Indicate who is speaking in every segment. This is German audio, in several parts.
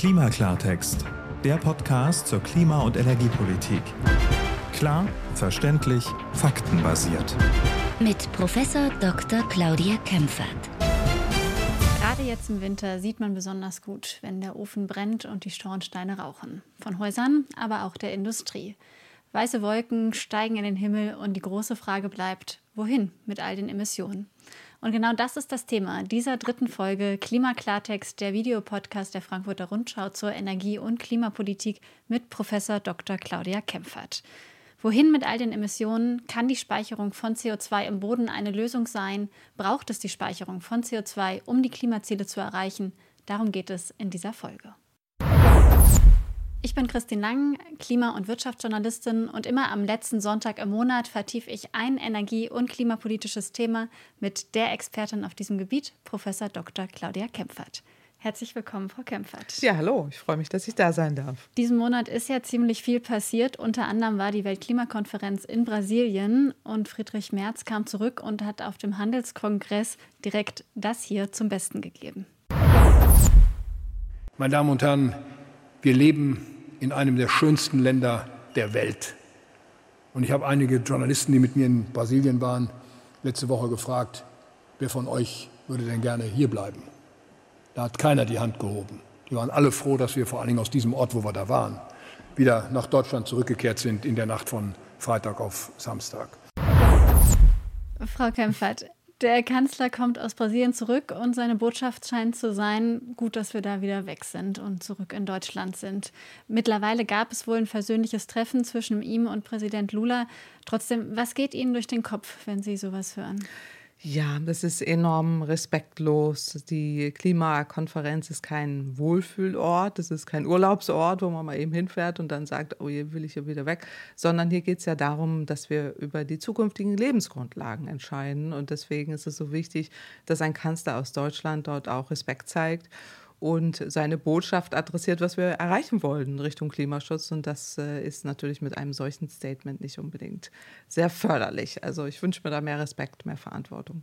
Speaker 1: Klimaklartext, der Podcast zur Klima- und Energiepolitik. Klar, verständlich, faktenbasiert.
Speaker 2: Mit Professor Dr. Claudia Kempfert.
Speaker 3: Gerade jetzt im Winter sieht man besonders gut, wenn der Ofen brennt und die Schornsteine rauchen. Von Häusern, aber auch der Industrie. Weiße Wolken steigen in den Himmel und die große Frage bleibt, wohin mit all den Emissionen? Und genau das ist das Thema dieser dritten Folge Klimaklartext, der Videopodcast der Frankfurter Rundschau zur Energie- und Klimapolitik mit Professor Dr. Claudia Kempfert. Wohin mit all den Emissionen? Kann die Speicherung von CO2 im Boden eine Lösung sein? Braucht es die Speicherung von CO2, um die Klimaziele zu erreichen? Darum geht es in dieser Folge. Ich bin Christine Lang, Klima- und Wirtschaftsjournalistin, und immer am letzten Sonntag im Monat vertiefe ich ein energie- und klimapolitisches Thema mit der Expertin auf diesem Gebiet, Professor Dr. Claudia Kempfert. Herzlich willkommen, Frau Kempfert.
Speaker 4: Ja, hallo, ich freue mich, dass ich da sein darf.
Speaker 3: Diesen Monat ist ja ziemlich viel passiert. Unter anderem war die Weltklimakonferenz in Brasilien und Friedrich Merz kam zurück und hat auf dem Handelskongress direkt das hier zum Besten gegeben.
Speaker 5: Meine Damen und Herren, wir leben in einem der schönsten Länder der Welt. Und ich habe einige Journalisten, die mit mir in Brasilien waren, letzte Woche gefragt, wer von euch würde denn gerne hier bleiben? Da hat keiner die Hand gehoben. Die waren alle froh, dass wir vor allen Dingen aus diesem Ort, wo wir da waren, wieder nach Deutschland zurückgekehrt sind in der Nacht von Freitag auf Samstag.
Speaker 3: Frau Kempfert, der Kanzler kommt aus Brasilien zurück und seine Botschaft scheint zu sein, gut, dass wir da wieder weg sind und zurück in Deutschland sind. Mittlerweile gab es wohl ein versöhnliches Treffen zwischen ihm und Präsident Lula. Trotzdem, was geht Ihnen durch den Kopf, wenn Sie sowas hören?
Speaker 4: Ja, das ist enorm respektlos. Die Klimakonferenz ist kein Wohlfühlort, es ist kein Urlaubsort, wo man mal eben hinfährt und dann sagt, oh, hier will ich ja wieder weg, sondern hier geht es ja darum, dass wir über die zukünftigen Lebensgrundlagen entscheiden. Und deswegen ist es so wichtig, dass ein Kanzler aus Deutschland dort auch Respekt zeigt und seine Botschaft adressiert, was wir erreichen wollen in Richtung Klimaschutz. Und das ist natürlich mit einem solchen Statement nicht unbedingt sehr förderlich. Also ich wünsche mir da mehr Respekt, mehr Verantwortung.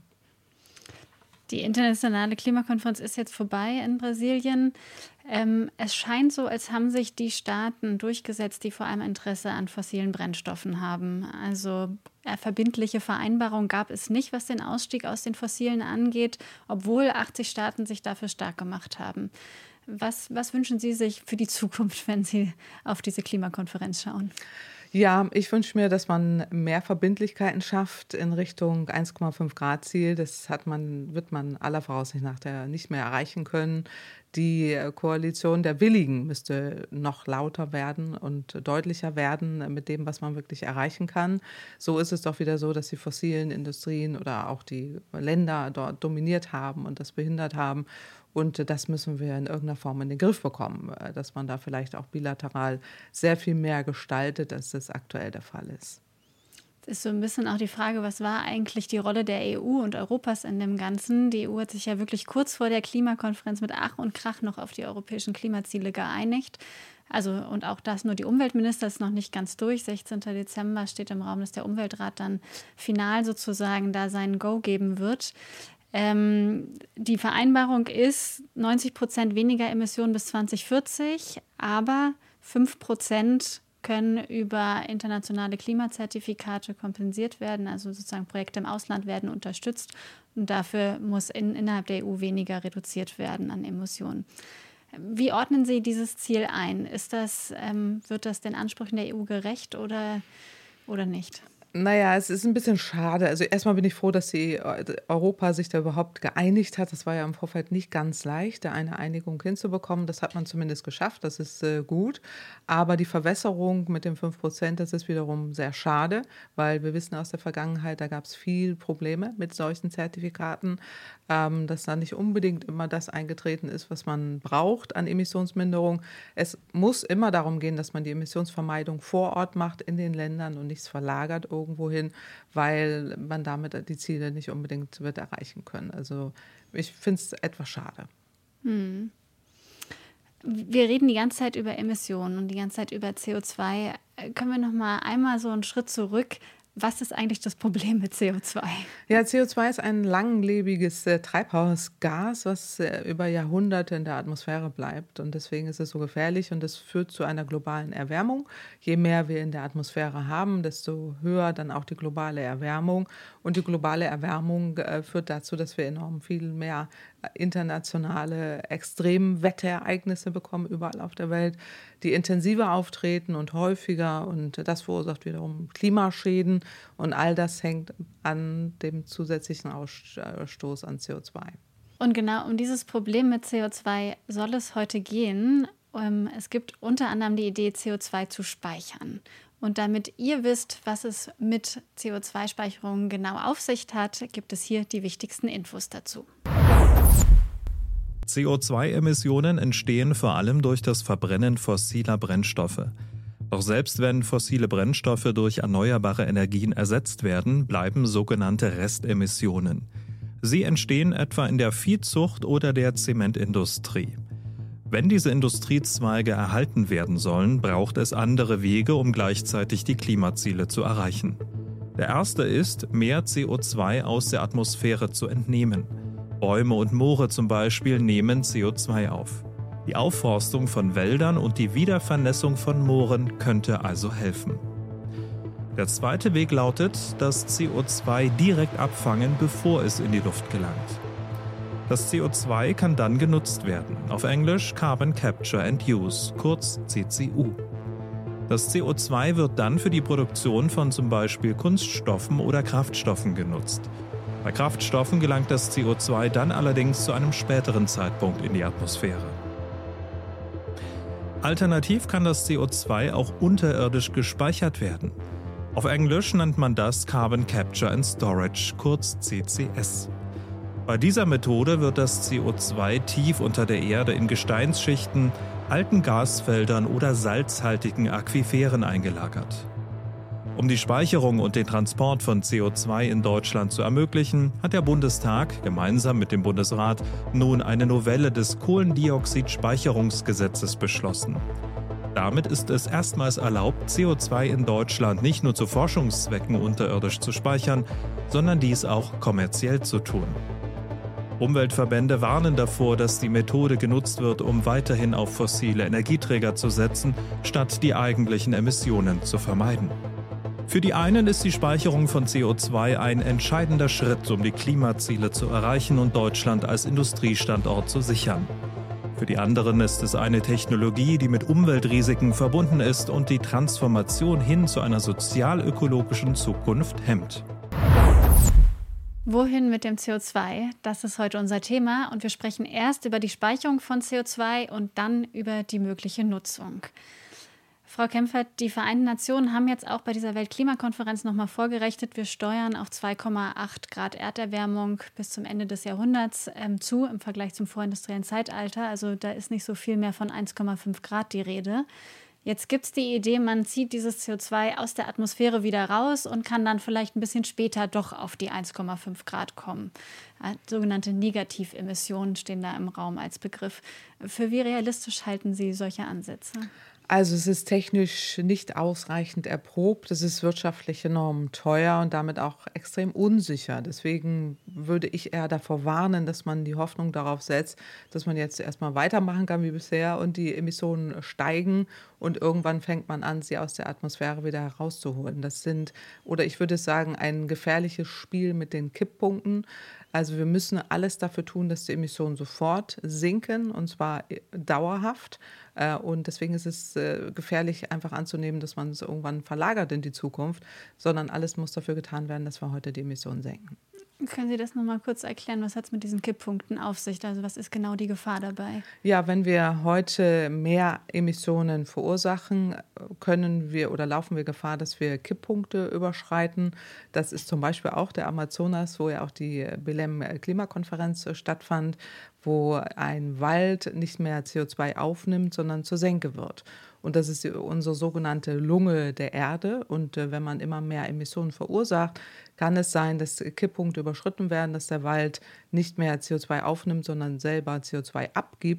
Speaker 3: Die internationale Klimakonferenz ist jetzt vorbei in Brasilien. Es scheint so, als haben sich die Staaten durchgesetzt, die vor allem Interesse an fossilen Brennstoffen haben. Also verbindliche Vereinbarungen gab es nicht, was den Ausstieg aus den Fossilen angeht, obwohl 80 Staaten sich dafür stark gemacht haben. Was wünschen Sie sich für die Zukunft, wenn Sie auf diese Klimakonferenz schauen?
Speaker 4: Ja, ich wünsche mir, dass man mehr Verbindlichkeiten schafft in Richtung 1,5 Grad Ziel. Das wird man aller Voraussicht nach nicht mehr erreichen können. Die Koalition der Willigen müsste noch lauter werden und deutlicher werden mit dem, was man wirklich erreichen kann. So ist es doch wieder so, dass die fossilen Industrien oder auch die Länder dort dominiert haben und das behindert haben. Und das müssen wir in irgendeiner Form in den Griff bekommen, dass man da vielleicht auch bilateral sehr viel mehr gestaltet, als das aktuell der Fall ist.
Speaker 3: Das ist so ein bisschen auch die Frage, was war eigentlich die Rolle der EU und Europas in dem Ganzen? Die EU hat sich ja wirklich kurz vor der Klimakonferenz mit Ach und Krach noch auf die europäischen Klimaziele geeinigt. Also, und auch das, nur die Umweltminister ist noch nicht ganz durch. 16. Dezember steht im Raum, dass der Umweltrat dann final sozusagen da sein Go geben wird. Die Vereinbarung ist 90% weniger Emissionen bis 2040, aber 5% können über internationale Klimazertifikate kompensiert werden, also sozusagen Projekte im Ausland werden unterstützt und dafür muss innerhalb der EU weniger reduziert werden an Emissionen. Wie ordnen Sie dieses Ziel ein? Wird das den Ansprüchen der EU gerecht oder nicht?
Speaker 4: Naja, es ist ein bisschen schade. Also erstmal bin ich froh, dass Europa sich da überhaupt geeinigt hat. Das war ja im Vorfeld nicht ganz leicht, da eine Einigung hinzubekommen. Das hat man zumindest geschafft, das ist gut. Aber die Verwässerung mit den 5%, das ist wiederum sehr schade, weil wir wissen aus der Vergangenheit, da gab es viel Probleme mit solchen Zertifikaten, dass da nicht unbedingt immer das eingetreten ist, was man braucht an Emissionsminderung. Es muss immer darum gehen, dass man die Emissionsvermeidung vor Ort macht in den Ländern und nichts verlagert irgendwo hin, weil man damit die Ziele nicht unbedingt wird erreichen können. Also ich finde es etwas schade.
Speaker 3: Wir reden die ganze Zeit über Emissionen und die ganze Zeit über CO2. Können wir noch mal einmal so einen Schritt zurück? Was ist eigentlich das Problem mit CO2?
Speaker 4: Ja, CO2 ist ein langlebiges Treibhausgas, was über Jahrhunderte in der Atmosphäre bleibt. Und deswegen ist es so gefährlich und es führt zu einer globalen Erwärmung. Je mehr wir in der Atmosphäre haben, desto höher dann auch die globale Erwärmung. Und die globale Erwärmung führt dazu, dass wir enorm viel mehr internationale Extremwetterereignisse bekommen, überall auf der Welt, die intensiver auftreten und häufiger. Und das verursacht wiederum Klimaschäden. Und all das hängt an dem zusätzlichen Ausstoß an CO2.
Speaker 3: Und genau um dieses Problem mit CO2 soll es heute gehen. Es gibt unter anderem die Idee, CO2 zu speichern. Und damit ihr wisst, was es mit CO2-Speicherung genau auf sich hat, gibt es hier die wichtigsten Infos dazu.
Speaker 1: CO2-Emissionen entstehen vor allem durch das Verbrennen fossiler Brennstoffe. Doch selbst wenn fossile Brennstoffe durch erneuerbare Energien ersetzt werden, bleiben sogenannte Restemissionen. Sie entstehen etwa in der Viehzucht oder der Zementindustrie. Wenn diese Industriezweige erhalten werden sollen, braucht es andere Wege, um gleichzeitig die Klimaziele zu erreichen. Der erste ist, mehr CO2 aus der Atmosphäre zu entnehmen. Bäume und Moore zum Beispiel nehmen CO2 auf. Die Aufforstung von Wäldern und die Wiedervernässung von Mooren könnte also helfen. Der zweite Weg lautet, das CO2 direkt abfangen, bevor es in die Luft gelangt. Das CO2 kann dann genutzt werden, auf Englisch Carbon Capture and Use, kurz CCU. Das CO2 wird dann für die Produktion von zum Beispiel Kunststoffen oder Kraftstoffen genutzt. Bei Kraftstoffen gelangt das CO2 dann allerdings zu einem späteren Zeitpunkt in die Atmosphäre. Alternativ kann das CO2 auch unterirdisch gespeichert werden. Auf Englisch nennt man das Carbon Capture and Storage, kurz CCS. Bei dieser Methode wird das CO2 tief unter der Erde in Gesteinsschichten, alten Gasfeldern oder salzhaltigen Aquiferen eingelagert. Um die Speicherung und den Transport von CO2 in Deutschland zu ermöglichen, hat der Bundestag gemeinsam mit dem Bundesrat nun eine Novelle des Kohlendioxidspeicherungsgesetzes beschlossen. Damit ist es erstmals erlaubt, CO2 in Deutschland nicht nur zu Forschungszwecken unterirdisch zu speichern, sondern dies auch kommerziell zu tun. Umweltverbände warnen davor, dass die Methode genutzt wird, um weiterhin auf fossile Energieträger zu setzen, statt die eigentlichen Emissionen zu vermeiden. Für die einen ist die Speicherung von CO2 ein entscheidender Schritt, um die Klimaziele zu erreichen und Deutschland als Industriestandort zu sichern. Für die anderen ist es eine Technologie, die mit Umweltrisiken verbunden ist und die Transformation hin zu einer sozial-ökologischen Zukunft hemmt.
Speaker 3: Wohin mit dem CO2? Das ist heute unser Thema und wir sprechen erst über die Speicherung von CO2 und dann über die mögliche Nutzung. Frau Kempfert, die Vereinten Nationen haben jetzt auch bei dieser Weltklimakonferenz nochmal vorgerechnet, wir steuern auf 2,8 Grad Erderwärmung bis zum Ende des Jahrhunderts zu im Vergleich zum vorindustriellen Zeitalter. Also da ist nicht so viel mehr von 1,5 Grad die Rede. Jetzt gibt es die Idee, man zieht dieses CO2 aus der Atmosphäre wieder raus und kann dann vielleicht ein bisschen später doch auf die 1,5 Grad kommen. Sogenannte Negativemissionen stehen da im Raum als Begriff. Für wie realistisch halten Sie solche Ansätze?
Speaker 4: Also es ist technisch nicht ausreichend erprobt, es ist wirtschaftlich enorm teuer und damit auch extrem unsicher. Deswegen würde ich eher davor warnen, dass man die Hoffnung darauf setzt, dass man jetzt erstmal weitermachen kann wie bisher und die Emissionen steigen und irgendwann fängt man an, sie aus der Atmosphäre wieder herauszuholen. Das sind, oder ich würde sagen, ein gefährliches Spiel mit den Kipppunkten. Also wir müssen alles dafür tun, dass die Emissionen sofort sinken, und zwar dauerhaft. Und deswegen ist es gefährlich, einfach anzunehmen, dass man es irgendwann verlagert in die Zukunft, sondern alles muss dafür getan werden, dass wir heute die Emissionen senken.
Speaker 3: Können Sie das nochmal kurz erklären? Was hat es mit diesen Kipppunkten auf sich? Also was ist genau die Gefahr dabei?
Speaker 4: Ja, wenn wir heute mehr Emissionen verursachen, laufen wir Gefahr, dass wir Kipppunkte überschreiten. Das ist zum Beispiel auch der Amazonas, wo ja auch die Belém-Klimakonferenz stattfand, wo ein Wald nicht mehr CO2 aufnimmt, sondern zur Senke wird. Und das ist unsere sogenannte Lunge der Erde. Und wenn man immer mehr Emissionen verursacht, kann es sein, dass Kipppunkte überschritten werden, dass der Wald nicht mehr CO2 aufnimmt, sondern selber CO2 abgibt.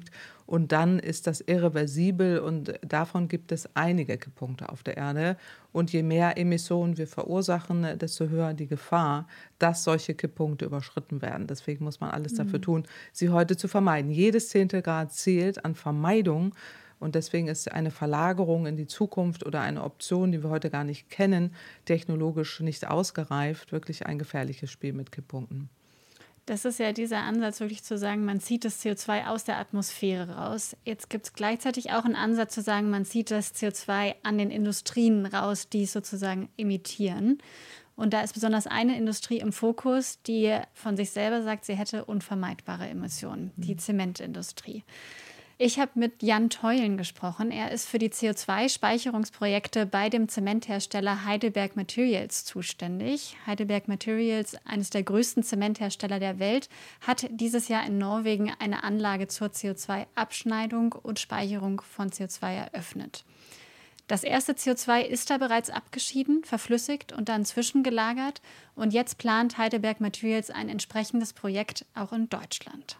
Speaker 4: Und dann ist das irreversibel und davon gibt es einige Kipppunkte auf der Erde. Und je mehr Emissionen wir verursachen, desto höher die Gefahr, dass solche Kipppunkte überschritten werden. Deswegen muss man alles dafür tun, sie heute zu vermeiden. Jedes Zehntelgrad zählt an Vermeidung. Und deswegen ist eine Verlagerung in die Zukunft oder eine Option, die wir heute gar nicht kennen, technologisch nicht ausgereift, wirklich ein gefährliches Spiel mit Kipppunkten.
Speaker 3: Das ist ja dieser Ansatz, wirklich zu sagen, man zieht das CO2 aus der Atmosphäre raus. Jetzt gibt es gleichzeitig auch einen Ansatz zu sagen, man zieht das CO2 an den Industrien raus, die es sozusagen emittieren. Und da ist besonders eine Industrie im Fokus, die von sich selber sagt, sie hätte unvermeidbare Emissionen, die Zementindustrie. Ich habe mit Jan Theulen gesprochen. Er ist für die CO2-Speicherungsprojekte bei dem Zementhersteller Heidelberg Materials zuständig. Heidelberg Materials, eines der größten Zementhersteller der Welt, hat dieses Jahr in Norwegen eine Anlage zur CO2-Abschneidung und Speicherung von CO2 eröffnet. Das erste CO2 ist da bereits abgeschieden, verflüssigt und dann zwischengelagert. Und jetzt plant Heidelberg Materials ein entsprechendes Projekt auch in Deutschland.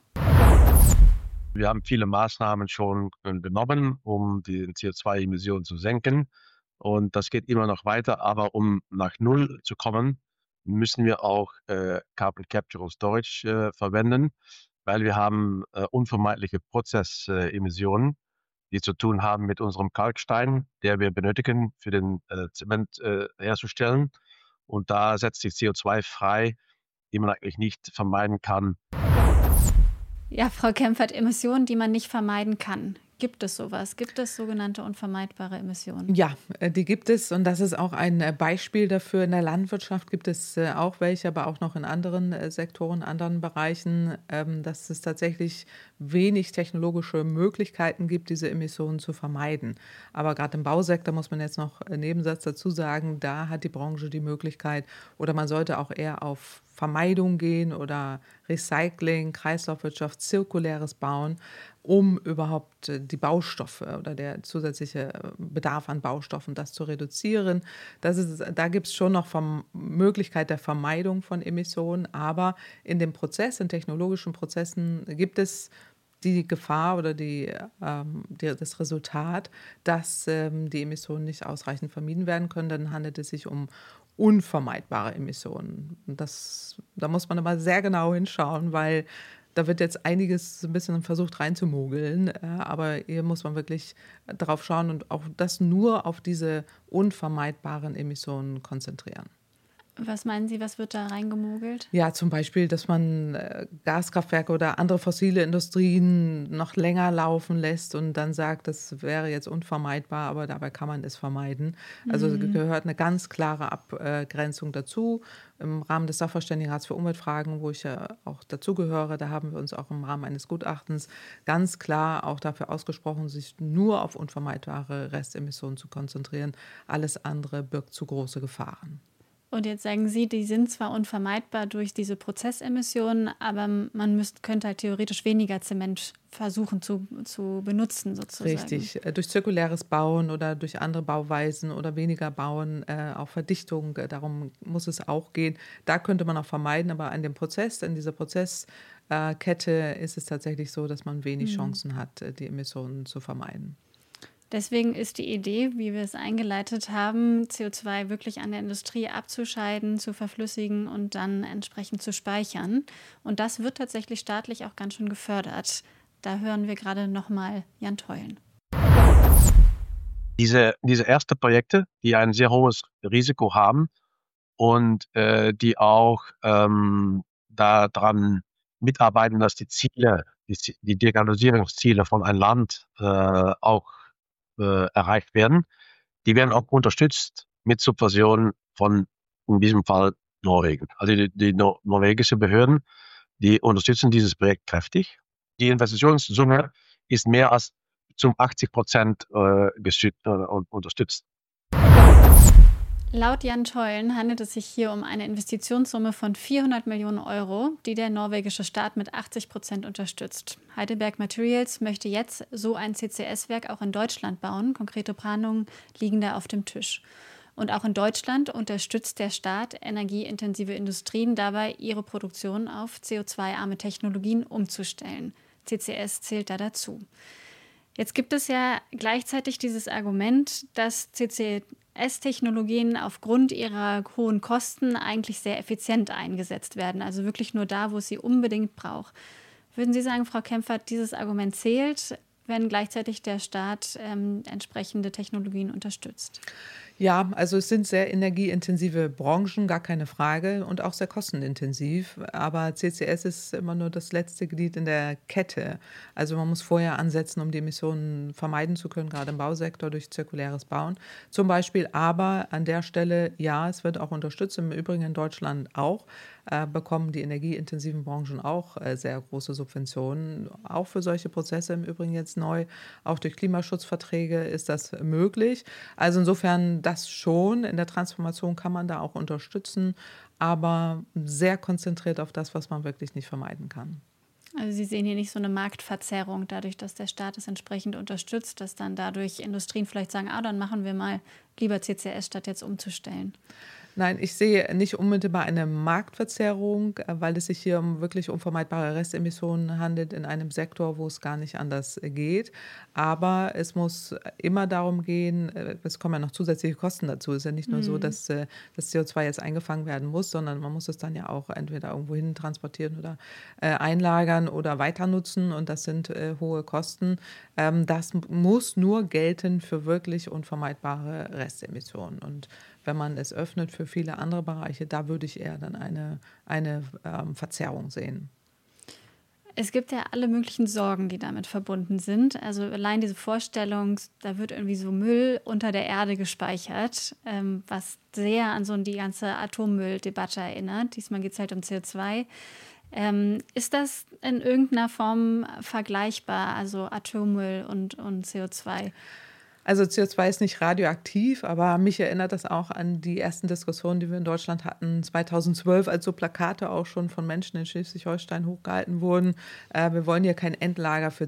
Speaker 6: Wir haben viele Maßnahmen schon genommen, um die CO2-Emissionen zu senken. Und das geht immer noch weiter. Aber um nach Null zu kommen, müssen wir auch Carbon Capture und Storage verwenden, weil wir haben unvermeidliche Prozessemissionen, die zu tun haben mit unserem Kalkstein, der wir benötigen, für den Zement herzustellen. Und da setzt sich CO2 frei, die man eigentlich nicht vermeiden kann.
Speaker 3: Ja, Frau Kempfert, Emissionen, die man nicht vermeiden kann. Gibt es sowas? Gibt es sogenannte unvermeidbare Emissionen?
Speaker 4: Ja, die gibt es und das ist auch ein Beispiel dafür. In der Landwirtschaft gibt es auch welche, aber auch noch in anderen Sektoren, anderen Bereichen, dass es tatsächlich wenig technologische Möglichkeiten gibt, diese Emissionen zu vermeiden. Aber gerade im Bausektor muss man jetzt noch einen Nebensatz dazu sagen, da hat die Branche die Möglichkeit oder man sollte auch eher auf Vermeidung gehen oder Recycling, Kreislaufwirtschaft, zirkuläres Bauen, um überhaupt die Baustoffe oder der zusätzliche Bedarf an Baustoffen, das zu reduzieren. Da gibt es schon noch Möglichkeit der Vermeidung von Emissionen, aber in dem Prozess, in technologischen Prozessen gibt es die Gefahr oder das Resultat, dass die Emissionen nicht ausreichend vermieden werden können. Dann handelt es sich um unvermeidbare Emissionen. Da muss man aber sehr genau hinschauen, weil da wird jetzt einiges ein bisschen versucht reinzumogeln. Aber hier muss man wirklich drauf schauen und auch das nur auf diese unvermeidbaren Emissionen konzentrieren.
Speaker 3: Was meinen Sie, was wird da reingemogelt?
Speaker 4: Ja, zum Beispiel, dass man Gaskraftwerke oder andere fossile Industrien noch länger laufen lässt und dann sagt, das wäre jetzt unvermeidbar, aber dabei kann man es vermeiden. Also gehört eine ganz klare Abgrenzung dazu. Im Rahmen des Sachverständigenrats für Umweltfragen, wo ich ja auch dazugehöre, da haben wir uns auch im Rahmen eines Gutachtens ganz klar auch dafür ausgesprochen, sich nur auf unvermeidbare Restemissionen zu konzentrieren. Alles andere birgt zu große Gefahren.
Speaker 3: Und jetzt sagen Sie, die sind zwar unvermeidbar durch diese Prozessemissionen, aber man könnte halt theoretisch weniger Zement versuchen zu benutzen sozusagen.
Speaker 4: Richtig, durch zirkuläres Bauen oder durch andere Bauweisen oder weniger Bauen, auch Verdichtung, darum muss es auch gehen. Da könnte man auch vermeiden, aber in dieser Prozesskette ist es tatsächlich so, dass man wenig Chancen hat, die Emissionen zu vermeiden.
Speaker 3: Deswegen ist die Idee, wie wir es eingeleitet haben, CO2 wirklich an der Industrie abzuscheiden, zu verflüssigen und dann entsprechend zu speichern. Und das wird tatsächlich staatlich auch ganz schön gefördert. Da hören wir gerade nochmal Jan Theulen.
Speaker 6: Diese ersten Projekte, die ein sehr hohes Risiko haben und die auch daran mitarbeiten, dass die Dekarbonisierungsziele von einem Land auch erreicht werden. Die werden auch unterstützt mit Subventionen von, in diesem Fall, Norwegen. Also die norwegische Behörden, die unterstützen dieses Projekt kräftig. Die Investitionssumme ist mehr als zum 80% unterstützt.
Speaker 3: Laut Jan Theulen handelt es sich hier um eine Investitionssumme von 400 Millionen Euro, die der norwegische Staat mit 80% unterstützt. Heidelberg Materials möchte jetzt so ein CCS-Werk auch in Deutschland bauen. Konkrete Planungen liegen da auf dem Tisch. Und auch in Deutschland unterstützt der Staat energieintensive Industrien dabei, ihre Produktion auf CO2-arme Technologien umzustellen. CCS zählt da dazu. Jetzt gibt es ja gleichzeitig dieses Argument, dass CCS-Technologien aufgrund ihrer hohen Kosten eigentlich sehr effizient eingesetzt werden, also wirklich nur da, wo es sie unbedingt braucht. Würden Sie sagen, Frau Kempfert, dieses Argument zählt, wenn gleichzeitig der Staat entsprechende Technologien unterstützt?
Speaker 4: Ja, also es sind sehr energieintensive Branchen, gar keine Frage, und auch sehr kostenintensiv. Aber CCS ist immer nur das letzte Glied in der Kette. Also man muss vorher ansetzen, um die Emissionen vermeiden zu können, gerade im Bausektor durch zirkuläres Bauen zum Beispiel. Aber an der Stelle, ja, es wird auch unterstützt, im Übrigen in Deutschland auch. Bekommen die energieintensiven Branchen auch sehr große Subventionen, auch für solche Prozesse im Übrigen jetzt neu. Auch durch Klimaschutzverträge ist das möglich. Also insofern das schon. In der Transformation kann man da auch unterstützen, aber sehr konzentriert auf das, was man wirklich nicht vermeiden kann.
Speaker 3: Also Sie sehen hier nicht so eine Marktverzerrung dadurch, dass der Staat es entsprechend unterstützt, dass dann dadurch Industrien vielleicht sagen, dann machen wir mal lieber CCS, statt jetzt umzustellen.
Speaker 4: Nein, ich sehe nicht unmittelbar eine Marktverzerrung, weil es sich hier um wirklich unvermeidbare Restemissionen handelt in einem Sektor, wo es gar nicht anders geht. Aber es muss immer darum gehen, es kommen ja noch zusätzliche Kosten dazu. Es ist ja nicht nur so, dass das CO2 jetzt eingefangen werden muss, sondern man muss es dann ja auch entweder irgendwo hin transportieren oder einlagern oder weiter nutzen. Und das sind hohe Kosten. Das muss nur gelten für wirklich unvermeidbare Restemissionen. Und wenn man es öffnet für viele andere Bereiche, da würde ich eher dann eine Verzerrung sehen.
Speaker 3: Es gibt ja alle möglichen Sorgen, die damit verbunden sind. Also allein diese Vorstellung, da wird irgendwie so Müll unter der Erde gespeichert, was sehr an so die ganze Atommülldebatte erinnert. Diesmal geht es halt um CO2. Ist das in irgendeiner Form vergleichbar, also Atommüll und CO2?
Speaker 4: Also CO2 ist nicht radioaktiv, aber mich erinnert das auch an die ersten Diskussionen, die wir in Deutschland hatten, 2012, als so Plakate auch schon von Menschen in Schleswig-Holstein hochgehalten wurden. Wir wollen hier kein Endlager für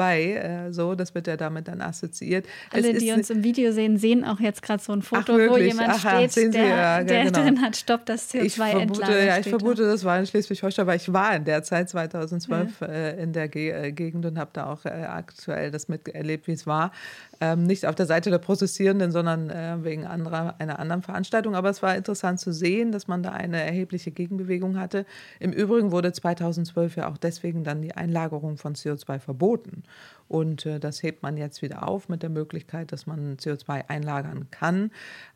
Speaker 4: CO2. Das wird ja damit dann assoziiert.
Speaker 3: Alle, die uns im Video sehen, sehen auch jetzt gerade so ein Foto, wo jemand steht, der drin hat, stoppt das CO2-Endlager.
Speaker 4: Ich vermute, das war in Schleswig-Holstein, weil ich war in der Zeit 2012 in der Gegend und habe da auch aktuell das miterlebt, wie es war. Nicht auf der Seite der Protestierenden, sondern wegen einer anderen Veranstaltung. Aber es war interessant zu sehen, dass man da eine erhebliche Gegenbewegung hatte. Im Übrigen wurde 2012 ja auch deswegen dann die Einlagerung von CO2 verboten. Und das hebt man jetzt wieder auf mit der Möglichkeit, dass man CO2 einlagern kann.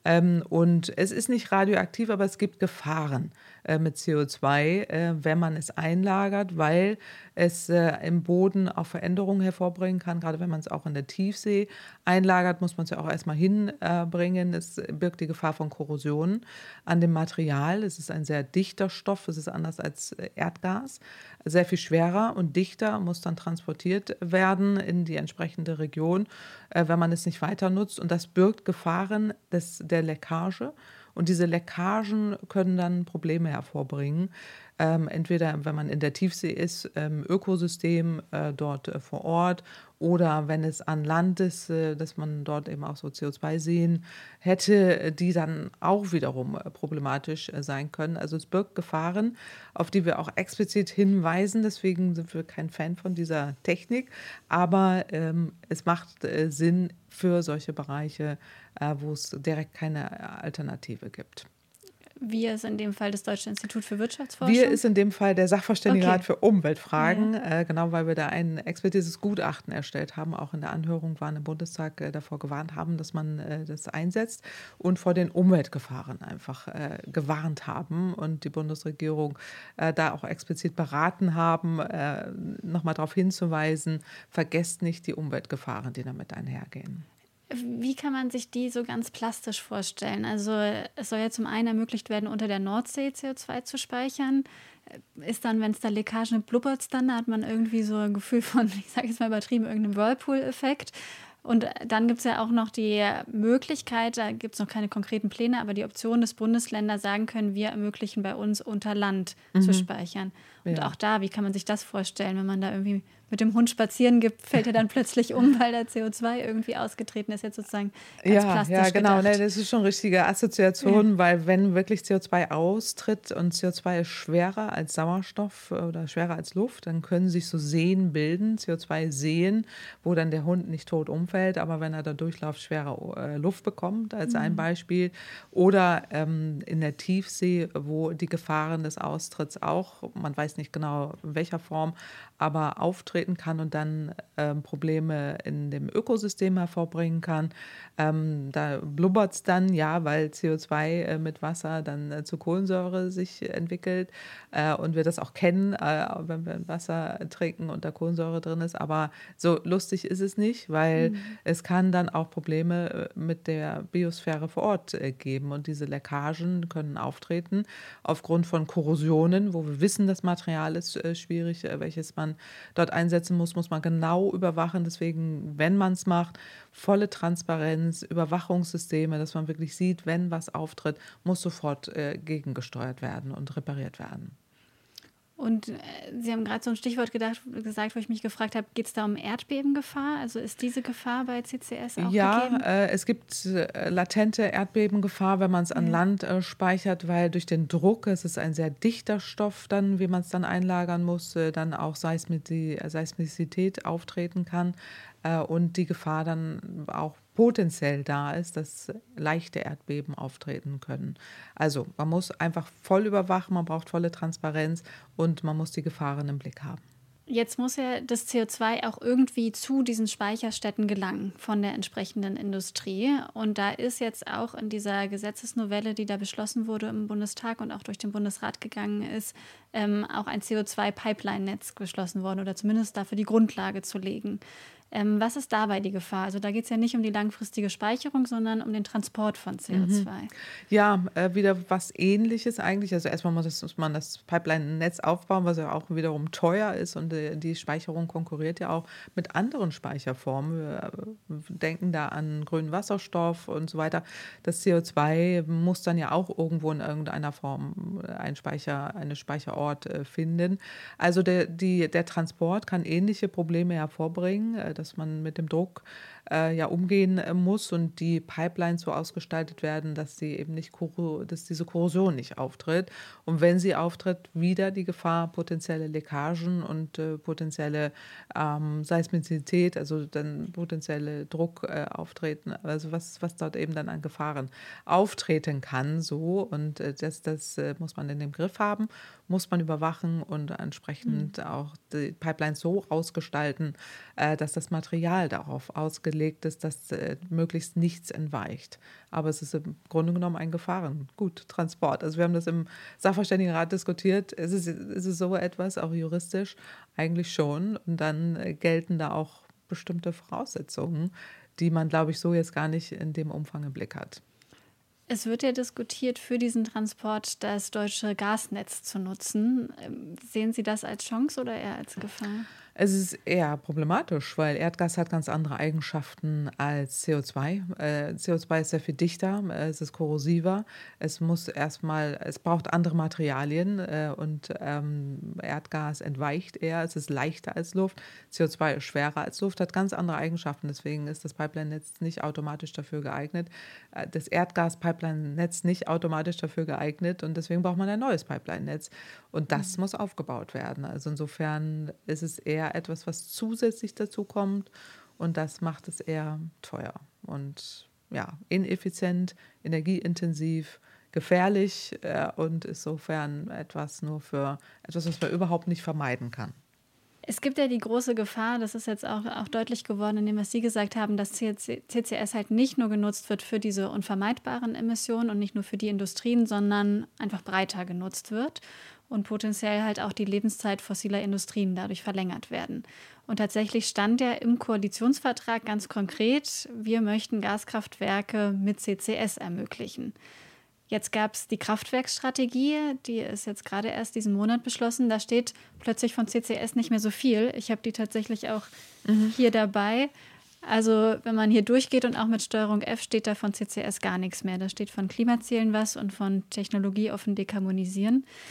Speaker 4: Und es ist nicht radioaktiv, aber es gibt Gefahren mit CO2, wenn man es einlagert, weil es im Boden auch Veränderungen hervorbringen kann. Gerade wenn man es auch in der Tiefsee einlagert, muss man es ja auch erstmal hinbringen. Es birgt die Gefahr von Korrosion an dem Material. Es ist ein sehr dichter Stoff, es ist anders als Erdgas, sehr viel schwerer und dichter, muss dann transportiert werden in die entsprechende Region, wenn man es nicht weiter nutzt. Und das birgt Gefahren der Leckage. Und diese Leckagen können dann Probleme hervorbringen. Entweder wenn man in der Tiefsee ist, im Ökosystem dort vor Ort, oder wenn es an Land ist, dass man dort eben auch so CO2-Seen hätte, die dann auch wiederum problematisch sein können. Also es birgt Gefahren, auf die wir auch explizit hinweisen. Deswegen sind wir kein Fan von dieser Technik. Aber es macht Sinn für solche Bereiche, wo es direkt keine Alternative gibt.
Speaker 3: Wir ist in dem Fall das Deutsche Institut für Wirtschaftsforschung?
Speaker 4: Wir ist in dem Fall der Sachverständigenrat für Umweltfragen, genau, weil wir da ein explizites Gutachten erstellt haben, auch in der Anhörung waren im Bundestag davor gewarnt haben, dass man das einsetzt und vor den Umweltgefahren einfach gewarnt haben und die Bundesregierung da auch explizit beraten haben, nochmal darauf hinzuweisen, vergesst nicht die Umweltgefahren, die damit einhergehen.
Speaker 3: Wie kann man sich die so ganz plastisch vorstellen? Also es soll ja zum einen ermöglicht werden, unter der Nordsee CO2 zu speichern. Ist dann, wenn es da Leckagen gibt, blubbert es dann, da hat man irgendwie so ein Gefühl von, ich sage jetzt mal übertrieben, irgendeinem Whirlpool-Effekt. Und dann gibt es ja auch noch die Möglichkeit, da gibt es noch keine konkreten Pläne, aber die Option, dass Bundesländer sagen können, wir ermöglichen bei uns unter Land zu speichern. Und auch da, wie kann man sich das vorstellen, wenn man da irgendwie mit dem Hund spazieren gibt, fällt er dann plötzlich um, weil da CO2 irgendwie ausgetreten ist, jetzt sozusagen ganz plastisch
Speaker 4: Ja, genau.
Speaker 3: gedacht.
Speaker 4: Nee, das ist schon eine richtige Assoziation, weil wenn wirklich CO2 austritt und CO2 ist schwerer als Sauerstoff oder schwerer als Luft, dann können sich so Seen bilden, CO2-Seen, wo dann der Hund nicht tot umfällt, aber wenn er da durchläuft, schwere Luft bekommt, als ein Beispiel. Oder in der Tiefsee, wo die Gefahren des Austritts auch, man weiß nicht genau in welcher Form, aber auftreten kann und dann Probleme in dem Ökosystem hervorbringen kann. Da blubbert es dann, ja, weil CO2 mit Wasser dann zu Kohlensäure sich entwickelt und wir das auch kennen, wenn wir Wasser trinken und da Kohlensäure drin ist. Aber so lustig ist es nicht, weil es kann dann auch Probleme mit der Biosphäre vor Ort geben und diese Leckagen können auftreten aufgrund von Korrosionen, wo wir wissen, das Material ist schwierig, welches man dort einsetzen muss, muss man genau überwachen. Deswegen, wenn man es macht, volle Transparenz, Überwachungssysteme, dass man wirklich sieht, wenn was auftritt, muss sofort gegengesteuert werden und repariert werden.
Speaker 3: Und Sie haben gerade so ein Stichwort gesagt, wo ich mich gefragt habe, geht es da um Erdbebengefahr? Also ist diese Gefahr bei CCS auch gegeben?
Speaker 4: Ja, es gibt latente Erdbebengefahr, wenn man es an Land speichert, weil durch den Druck, es ist ein sehr dichter Stoff dann, wie man es dann einlagern muss, dann auch Seismizität auftreten kann und die Gefahr dann auch potenziell da ist, dass leichte Erdbeben auftreten können. Also man muss einfach voll überwachen, man braucht volle Transparenz und man muss die Gefahren im Blick haben.
Speaker 3: Jetzt muss ja das CO2 auch irgendwie zu diesen Speicherstätten gelangen von der entsprechenden Industrie. Und da ist jetzt auch in dieser Gesetzesnovelle, die da beschlossen wurde im Bundestag und auch durch den Bundesrat gegangen ist, auch ein CO2-Pipeline-Netz beschlossen worden oder zumindest dafür die Grundlage zu legen. Was ist dabei die Gefahr? Also da geht es ja nicht um die langfristige Speicherung, sondern um den Transport von CO2.
Speaker 4: Ja, wieder was Ähnliches eigentlich. Also erstmal muss man das Pipeline-Netz aufbauen, was ja auch wiederum teuer ist und die Speicherung konkurriert ja auch mit anderen Speicherformen. Wir denken da an grünen Wasserstoff und so weiter. Das CO2 muss dann ja auch irgendwo in irgendeiner Form einen Speicherort finden. Also der Transport kann ähnliche Probleme hervorbringen, dass man mit dem Druck umgehen muss und die Pipelines so ausgestaltet werden, dass sie eben dass diese Korrosion nicht auftritt. Und wenn sie auftritt, wieder die Gefahr potenzielle Leckagen und potenzielle Seismizität, also dann potenzielle Druck auftreten, also was dort eben dann an Gefahren auftreten kann, so und das muss man in dem Griff haben, muss man überwachen und entsprechend auch die Pipelines so ausgestalten, dass das Material darauf ausgelegt ist, dass möglichst nichts entweicht. Aber es ist im Grunde genommen ein Transport. Also wir haben das im Sachverständigenrat diskutiert. Ist es so etwas, auch juristisch? Eigentlich schon. Und dann gelten da auch bestimmte Voraussetzungen, die man, glaube ich, so jetzt gar nicht in dem Umfang im Blick hat.
Speaker 3: Es wird ja diskutiert, für diesen Transport das deutsche Gasnetz zu nutzen. Sehen Sie das als Chance oder eher als Gefahr?
Speaker 4: Es ist eher problematisch, weil Erdgas hat ganz andere Eigenschaften als CO2. CO2 ist sehr viel dichter, es ist korrosiver, es braucht andere Materialien und Erdgas entweicht eher, es ist leichter als Luft, CO2 ist schwerer als Luft, hat ganz andere Eigenschaften, deswegen ist das Pipeline-Netz nicht automatisch dafür geeignet, das Erdgas-Pipeline-Netz nicht automatisch dafür geeignet und deswegen braucht man ein neues Pipeline-Netz und das muss aufgebaut werden. Also insofern ist es eher etwas, was zusätzlich dazu kommt und das macht es eher teuer und ineffizient, energieintensiv, gefährlich und insofern etwas, was man überhaupt nicht vermeiden kann.
Speaker 3: Es gibt ja die große Gefahr, das ist jetzt auch deutlich geworden, in dem, was Sie gesagt haben, dass CCS halt nicht nur genutzt wird für diese unvermeidbaren Emissionen und nicht nur für die Industrien, sondern einfach breiter genutzt wird und potenziell halt auch die Lebenszeit fossiler Industrien dadurch verlängert werden. Und tatsächlich stand ja im Koalitionsvertrag ganz konkret, wir möchten Gaskraftwerke mit CCS ermöglichen. Jetzt gab es die Kraftwerksstrategie, die ist jetzt gerade erst diesen Monat beschlossen. Da steht plötzlich von CCS nicht mehr so viel. Ich habe die tatsächlich auch hier dabei. Also wenn man hier durchgeht und auch mit Steuerung F steht da von CCS gar nichts mehr. Da steht von Klimazielen was und von technologieoffen dekarbonisieren.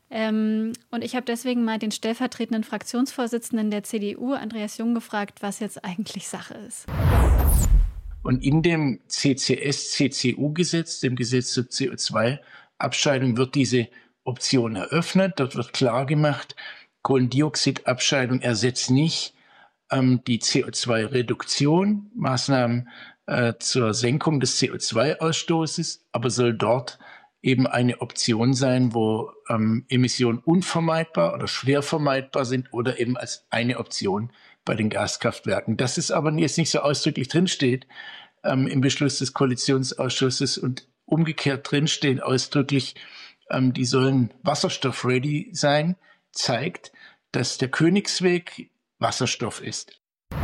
Speaker 3: Und ich habe deswegen mal den stellvertretenden Fraktionsvorsitzenden der CDU, Andreas Jung, gefragt, was jetzt eigentlich Sache ist.
Speaker 7: Und in dem CCS-CCU-Gesetz, dem Gesetz zur CO2-Abscheidung, wird diese Option eröffnet. Dort wird klar gemacht, Kohlendioxidabscheidung ersetzt nicht die CO2-Reduktion, Maßnahmen zur Senkung des CO2-Ausstoßes, aber soll dort eben eine Option sein, wo Emissionen unvermeidbar oder schwer vermeidbar sind oder eben als eine Option bei den Gaskraftwerken. Das ist aber jetzt nicht so ausdrücklich drinsteht im Beschluss des Koalitionsausschusses und umgekehrt drinstehen ausdrücklich, die sollen wasserstoff-ready sein, zeigt, dass der Königsweg Wasserstoff ist.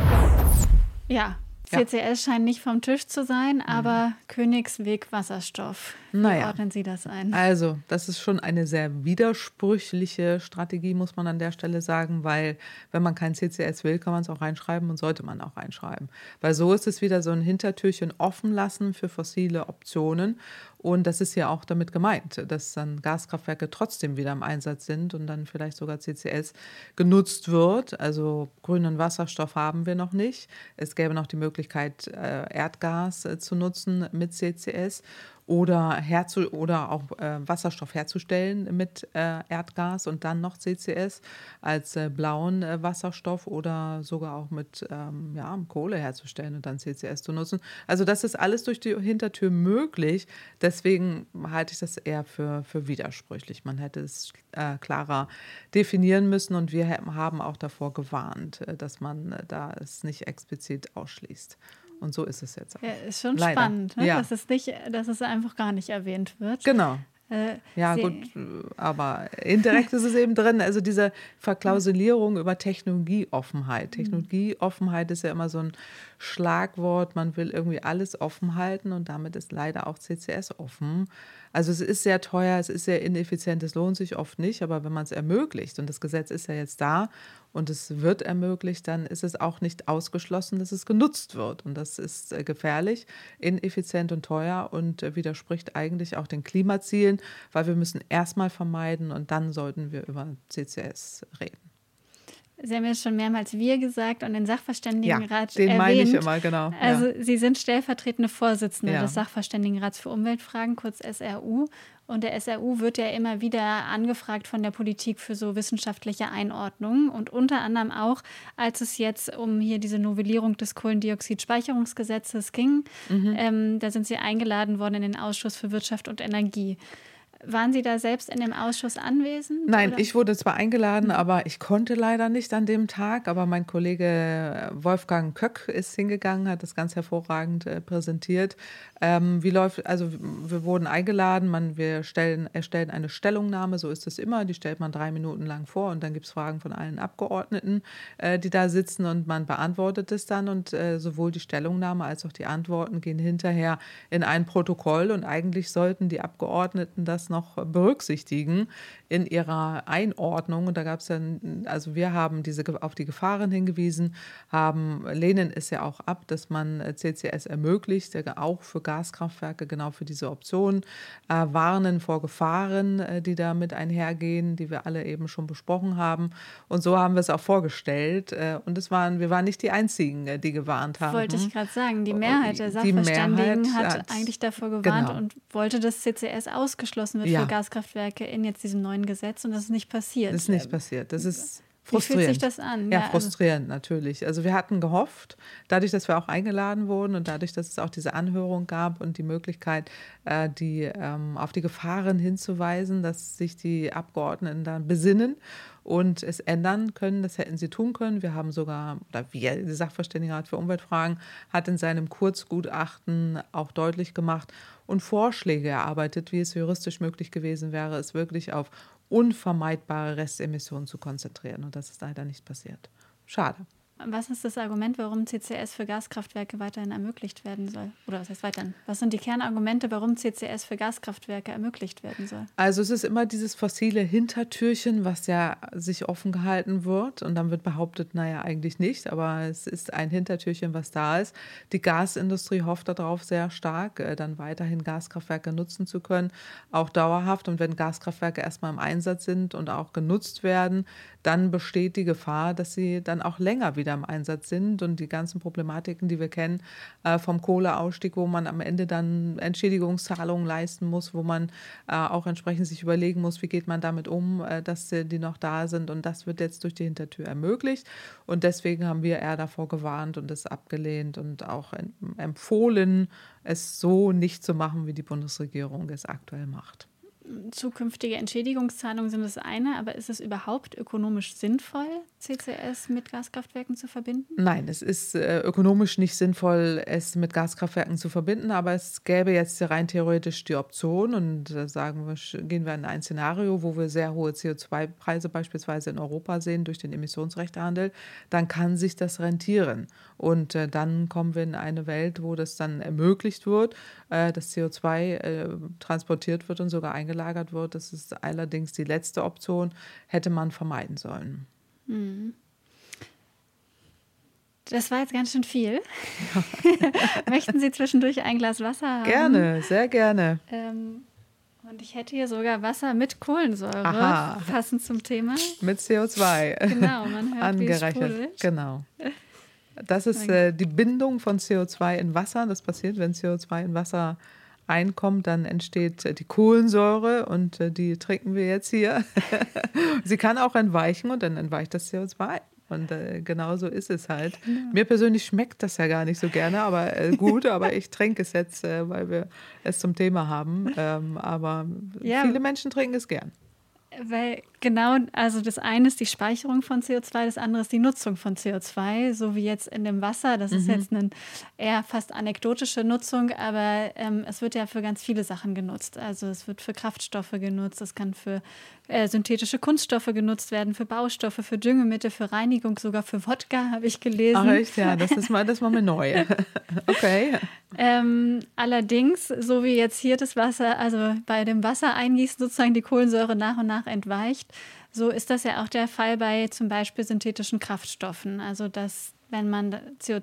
Speaker 3: Ja, CCS scheint nicht vom Tisch zu sein, aber Königsweg Wasserstoff. Wie ordnen Sie das ein?
Speaker 4: Also, das ist schon eine sehr widersprüchliche Strategie, muss man an der Stelle sagen, weil wenn man kein CCS will, kann man es auch reinschreiben und sollte man auch reinschreiben. Weil so ist es wieder so ein Hintertürchen offen lassen für fossile Optionen. Und das ist ja auch damit gemeint, dass dann Gaskraftwerke trotzdem wieder im Einsatz sind und dann vielleicht sogar CCS genutzt wird. Also grünen Wasserstoff haben wir noch nicht. Es gäbe noch die Möglichkeit, Erdgas zu nutzen mit CCS. Oder auch Wasserstoff herzustellen mit Erdgas und dann noch CCS als blauen Wasserstoff oder sogar auch mit Kohle herzustellen und dann CCS zu nutzen. Also das ist alles durch die Hintertür möglich. Deswegen halte ich das eher für widersprüchlich. Man hätte es klarer definieren müssen und wir haben auch davor gewarnt, dass man da es nicht explizit ausschließt. Und so ist es jetzt auch.
Speaker 3: Ja, ist schon
Speaker 4: leider
Speaker 3: spannend, ne?
Speaker 4: Ja.
Speaker 3: dass es einfach gar nicht erwähnt wird.
Speaker 4: Genau. Ja, gut, aber indirekt ist es eben drin. Also diese Verklausulierung über Technologieoffenheit. Technologieoffenheit ist ja immer so ein Schlagwort. Man will irgendwie alles offen halten und damit ist leider auch CCS offen. Also es ist sehr teuer, es ist sehr ineffizient, es lohnt sich oft nicht, aber wenn man es ermöglicht und das Gesetz ist ja jetzt da und es wird ermöglicht, dann ist es auch nicht ausgeschlossen, dass es genutzt wird. Und das ist gefährlich, ineffizient und teuer und widerspricht eigentlich auch den Klimazielen, weil wir müssen erstmal vermeiden und dann sollten wir über CCS reden.
Speaker 3: Sie haben jetzt schon mehrmals wir gesagt und den Sachverständigenrat
Speaker 4: den
Speaker 3: erwähnt.
Speaker 4: meine ich immer, genau.
Speaker 3: Also Sie sind stellvertretende Vorsitzende
Speaker 4: Ja.
Speaker 3: des Sachverständigenrats für Umweltfragen, kurz SRU. Und der SRU wird ja immer wieder angefragt von der Politik für so wissenschaftliche Einordnungen. Und unter anderem auch, als es jetzt um hier diese Novellierung des Kohlendioxidspeicherungsgesetzes ging, da sind Sie eingeladen worden in den Ausschuss für Wirtschaft und Energie. Waren Sie da selbst in dem Ausschuss anwesend?
Speaker 4: Nein,
Speaker 3: oder?
Speaker 4: ich wurde zwar eingeladen, aber ich konnte leider nicht an dem Tag. Aber mein Kollege Wolfgang Köck ist hingegangen, hat das ganz hervorragend präsentiert. Also wir wurden eingeladen, wir erstellen eine Stellungnahme, so ist es immer. Die stellt man 3 Minuten lang vor und dann gibt es Fragen von allen Abgeordneten, die da sitzen und man beantwortet es dann. Und sowohl die Stellungnahme als auch die Antworten gehen hinterher in ein Protokoll und eigentlich sollten die Abgeordneten das noch berücksichtigen in ihrer Einordnung. Und da gab es dann, also wir haben auf die Gefahren hingewiesen, lehnen es ja auch ab, dass man CCS ermöglicht, auch für Gaskraftwerke, genau für diese Option, warnen vor Gefahren, die damit einhergehen, die wir alle eben schon besprochen haben. Und so haben wir es auch vorgestellt. Und wir waren nicht die Einzigen, die gewarnt haben.
Speaker 3: Wollte ich gerade sagen, die Mehrheit der Sachverständigen hat eigentlich davor gewarnt
Speaker 4: genau.
Speaker 3: und wollte, dass CCS ausgeschlossen wird für Gaskraftwerke in jetzt diesem neuen Gesetz und das ist nicht passiert.
Speaker 4: Das ist nicht passiert. Das ist
Speaker 3: Wie
Speaker 4: frustrierend.
Speaker 3: fühlt sich das an?
Speaker 4: Ja, frustrierend natürlich. Also wir hatten gehofft, dadurch, dass wir auch eingeladen wurden und dadurch, dass es auch diese Anhörung gab und die Möglichkeit, auf die Gefahren hinzuweisen, dass sich die Abgeordneten dann besinnen und es ändern können. Das hätten sie tun können. Wir haben sogar, der Sachverständigenrat für Umweltfragen hat in seinem Kurzgutachten auch deutlich gemacht und Vorschläge erarbeitet, wie es juristisch möglich gewesen wäre, es wirklich auf unvermeidbare Restemissionen zu konzentrieren. Und das ist leider nicht passiert. Schade.
Speaker 3: Was ist das Argument, warum CCS für Gaskraftwerke weiterhin ermöglicht werden soll? Oder was heißt weiterhin? Was sind die Kernargumente, warum CCS für Gaskraftwerke ermöglicht werden soll?
Speaker 4: Also es ist immer dieses fossile Hintertürchen, was ja sich offen gehalten wird. Und dann wird behauptet, naja, eigentlich nicht, aber es ist ein Hintertürchen, was da ist. Die Gasindustrie hofft darauf sehr stark, dann weiterhin Gaskraftwerke nutzen zu können, auch dauerhaft. Und wenn Gaskraftwerke erstmal im Einsatz sind und auch genutzt werden, dann besteht die Gefahr, dass sie dann auch länger wieder im Einsatz sind und die ganzen Problematiken, die wir kennen, vom Kohleausstieg, wo man am Ende dann Entschädigungszahlungen leisten muss, wo man auch entsprechend sich überlegen muss, wie geht man damit um, dass die noch da sind, und das wird jetzt durch die Hintertür ermöglicht, und deswegen haben wir eher davor gewarnt und es abgelehnt und auch empfohlen, es so nicht zu machen, wie die Bundesregierung es aktuell macht.
Speaker 3: Zukünftige Entschädigungszahlungen sind das eine, aber ist es überhaupt ökonomisch sinnvoll, CCS mit Gaskraftwerken zu verbinden?
Speaker 4: Nein, es ist ökonomisch nicht sinnvoll, es mit Gaskraftwerken zu verbinden, aber es gäbe jetzt rein theoretisch die Option, und gehen wir in ein Szenario, wo wir sehr hohe CO2-Preise beispielsweise in Europa sehen durch den Emissionsrechtehandel, dann kann sich das rentieren. Und dann kommen wir in eine Welt, wo das dann ermöglicht wird, dass CO2 transportiert wird und sogar eingelagert wird. Das ist allerdings die letzte Option, hätte man vermeiden sollen.
Speaker 3: Das war jetzt ganz schön viel. Möchten Sie zwischendurch ein Glas Wasser haben?
Speaker 4: Gerne, sehr gerne.
Speaker 3: Und ich hätte hier sogar Wasser mit Kohlensäure,
Speaker 4: Aha.
Speaker 3: passend zum Thema.
Speaker 4: Mit CO2
Speaker 3: Genau, man hört, wie es sprudelt.
Speaker 4: Genau. Das ist die Bindung von CO2 in Wasser. Das passiert, wenn CO2 in Wasser einkommt, dann entsteht die Kohlensäure, und die trinken wir jetzt hier. Sie kann auch entweichen, und dann entweicht das CO2. Und genau so ist es halt. Ja. Mir persönlich schmeckt das ja gar nicht so gerne, aber gut, aber ich trinke es jetzt, weil wir es zum Thema haben. Aber viele Menschen trinken es gern.
Speaker 3: Weil genau, also das eine ist die Speicherung von CO2, das andere ist die Nutzung von CO2, so wie jetzt in dem Wasser. Das ist jetzt eine eher fast anekdotische Nutzung, aber es wird ja für ganz viele Sachen genutzt. Also es wird für Kraftstoffe genutzt, es kann für synthetische Kunststoffe genutzt werden, für Baustoffe, für Düngemittel, für Reinigung, sogar für Wodka, habe ich gelesen.
Speaker 4: Ach echt, ja, das war mir neu. Okay.
Speaker 3: Allerdings, so wie jetzt hier das Wasser, also bei dem Wassereingießen sozusagen die Kohlensäure nach und nach entweicht, so ist das ja auch der Fall bei zum Beispiel synthetischen Kraftstoffen. Also dass wenn man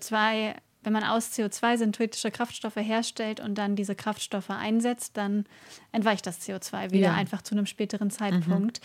Speaker 3: aus CO2 synthetische Kraftstoffe herstellt und dann diese Kraftstoffe einsetzt, dann entweicht das CO2 wieder einfach zu einem späteren Zeitpunkt.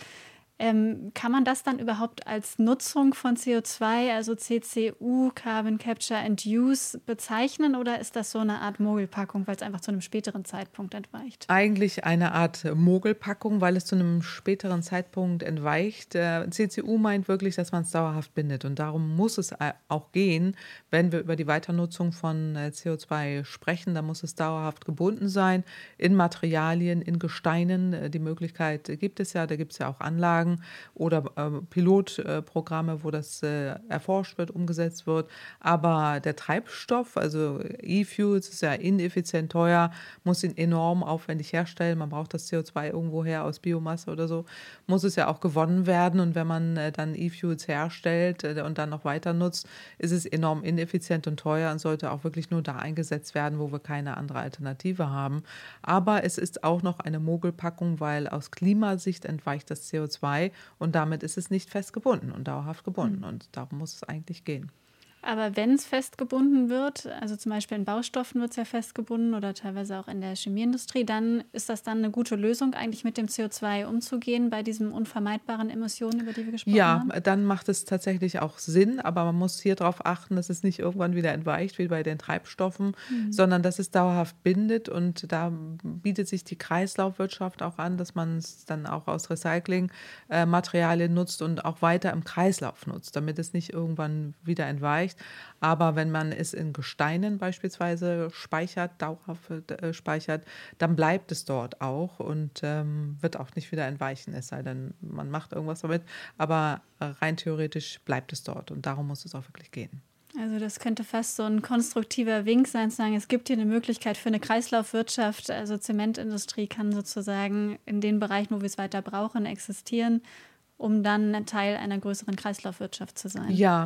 Speaker 3: Kann man das dann überhaupt als Nutzung von CO2, also CCU, Carbon Capture and Use, bezeichnen, oder ist das so eine Art Mogelpackung, weil es einfach zu einem späteren Zeitpunkt entweicht?
Speaker 4: Eigentlich eine Art Mogelpackung, weil es zu einem späteren Zeitpunkt entweicht. CCU meint wirklich, dass man es dauerhaft bindet, und darum muss es auch gehen, wenn wir über die Weiternutzung von CO2 sprechen, dann muss es dauerhaft gebunden sein in Materialien, in Gesteinen. Die Möglichkeit gibt es ja, da gibt es ja auch Anlagen oder Pilotprogramme, wo das erforscht wird, umgesetzt wird. Aber der Treibstoff, also E-Fuels, ist ja ineffizient teuer, muss ihn enorm aufwendig herstellen. Man braucht das CO2 irgendwo her aus Biomasse oder so, muss es ja auch gewonnen werden. Und wenn man dann E-Fuels herstellt und dann noch weiter nutzt, ist es enorm ineffizient und teuer und sollte auch wirklich nur da eingesetzt werden, wo wir keine andere Alternative haben. Aber es ist auch noch eine Mogelpackung, weil aus Klimasicht entweicht das CO2 und damit ist es nicht fest gebunden und dauerhaft gebunden, und darum muss es eigentlich gehen.
Speaker 3: Aber wenn es festgebunden wird, also zum Beispiel in Baustoffen wird es ja festgebunden oder teilweise auch in der Chemieindustrie, dann ist das dann eine gute Lösung, eigentlich mit dem CO2 umzugehen bei diesen unvermeidbaren Emissionen, über die wir gesprochen haben?
Speaker 4: Ja, dann macht es tatsächlich auch Sinn, aber man muss hier darauf achten, dass es nicht irgendwann wieder entweicht, wie bei den Treibstoffen, sondern dass es dauerhaft bindet, und da bietet sich die Kreislaufwirtschaft auch an, dass man es dann auch aus Recyclingmaterialien nutzt und auch weiter im Kreislauf nutzt, damit es nicht irgendwann wieder entweicht. Aber wenn man es in Gesteinen beispielsweise dauerhaft speichert, dann bleibt es dort auch und wird auch nicht wieder entweichen, es sei denn, man macht irgendwas damit. Aber rein theoretisch bleibt es dort, und darum muss es auch wirklich gehen.
Speaker 3: Also das könnte fast so ein konstruktiver Wink sein, zu sagen, es gibt hier eine Möglichkeit für eine Kreislaufwirtschaft. Also Zementindustrie kann sozusagen in den Bereichen, wo wir es weiter brauchen, existieren, um dann ein Teil einer größeren Kreislaufwirtschaft zu sein.
Speaker 4: Ja,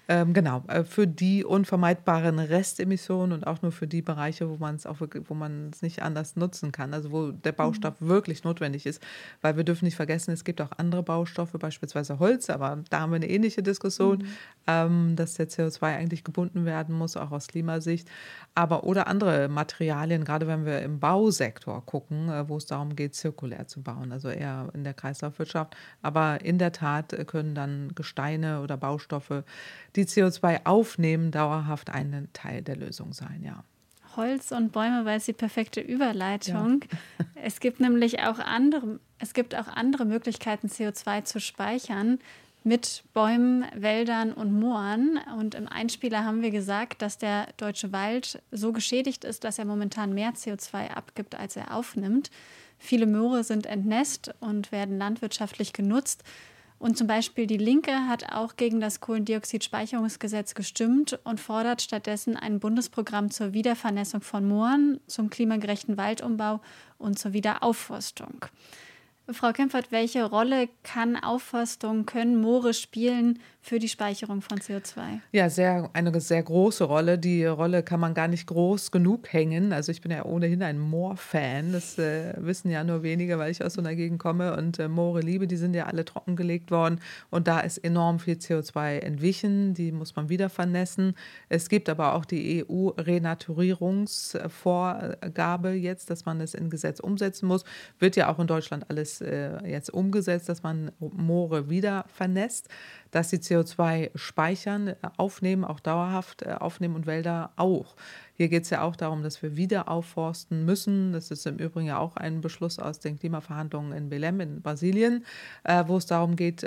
Speaker 4: Genau, für die unvermeidbaren Restemissionen und auch nur für die Bereiche, wo man es nicht anders nutzen kann, also wo der Baustoff wirklich notwendig ist. Weil wir dürfen nicht vergessen, es gibt auch andere Baustoffe, beispielsweise Holz, aber da haben wir eine ähnliche Diskussion, dass der CO2 eigentlich gebunden werden muss, auch aus Klimasicht. Oder andere Materialien, gerade wenn wir im Bausektor gucken, wo es darum geht, zirkulär zu bauen, also eher in der Kreislaufwirtschaft. Aber in der Tat können dann Gesteine oder Baustoffe, die CO2 aufnehmen, dauerhaft ein Teil der Lösung sein, ja.
Speaker 3: Holz und Bäume war jetzt die perfekte Überleitung. Ja. Es gibt nämlich auch andere Möglichkeiten, CO2 zu speichern mit Bäumen, Wäldern und Mooren. Und im Einspieler haben wir gesagt, dass der deutsche Wald so geschädigt ist, dass er momentan mehr CO2 abgibt, als er aufnimmt. Viele Moore sind entnässt und werden landwirtschaftlich genutzt. Und zum Beispiel die Linke hat auch gegen das Kohlendioxidspeicherungsgesetz gestimmt und fordert stattdessen ein Bundesprogramm zur Wiedervernässung von Mooren, zum klimagerechten Waldumbau und zur Wiederaufforstung. Frau Kempfert, welche Rolle können Moore spielen für die Speicherung von CO2?
Speaker 4: Ja, eine sehr große Rolle. Die Rolle kann man gar nicht groß genug hängen. Also ich bin ja ohnehin ein Moor-Fan. Das wissen ja nur wenige, weil ich aus so einer Gegend komme und Moore liebe. Die sind ja alle trockengelegt worden und da ist enorm viel CO2 entwichen. Die muss man wieder vernässen. Es gibt aber auch die EU-Renaturierungsvorgabe jetzt, dass man es in Gesetz umsetzen muss. Wird ja auch in Deutschland alles jetzt umgesetzt, dass man Moore wieder vernässt, dass sie CO2 speichern, aufnehmen, auch dauerhaft aufnehmen und Wälder auch. Hier geht es ja auch darum, dass wir wieder aufforsten müssen. Das ist im Übrigen ja auch ein Beschluss aus den Klimaverhandlungen in Belém in Brasilien, wo es darum geht,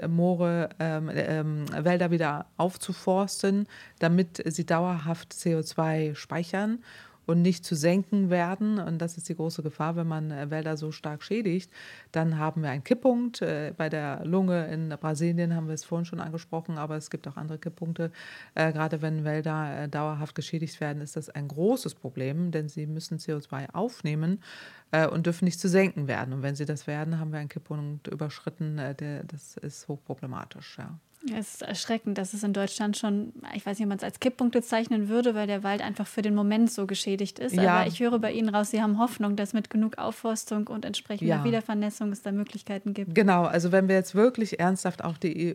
Speaker 4: Wälder wieder aufzuforsten, damit sie dauerhaft CO2 speichern und nicht zu senken werden. Und das ist die große Gefahr, wenn man Wälder so stark schädigt. Dann haben wir einen Kipppunkt. Bei der Lunge in Brasilien haben wir es vorhin schon angesprochen, aber es gibt auch andere Kipppunkte. Gerade wenn Wälder dauerhaft geschädigt werden, ist das ein großes Problem, denn sie müssen CO2 aufnehmen und dürfen nicht zu senken werden. Und wenn sie das werden, haben wir einen Kipppunkt überschritten. Das ist hochproblematisch, ja.
Speaker 3: Es ist erschreckend, dass es in Deutschland schon, ich weiß nicht, ob man es als Kipppunkt bezeichnen würde, weil der Wald einfach für den Moment so geschädigt ist. Ja. Aber ich höre bei Ihnen raus, Sie haben Hoffnung, dass mit genug Aufforstung und entsprechender Wiedervernässung es da Möglichkeiten gibt.
Speaker 4: Genau, also wenn wir jetzt wirklich ernsthaft auch die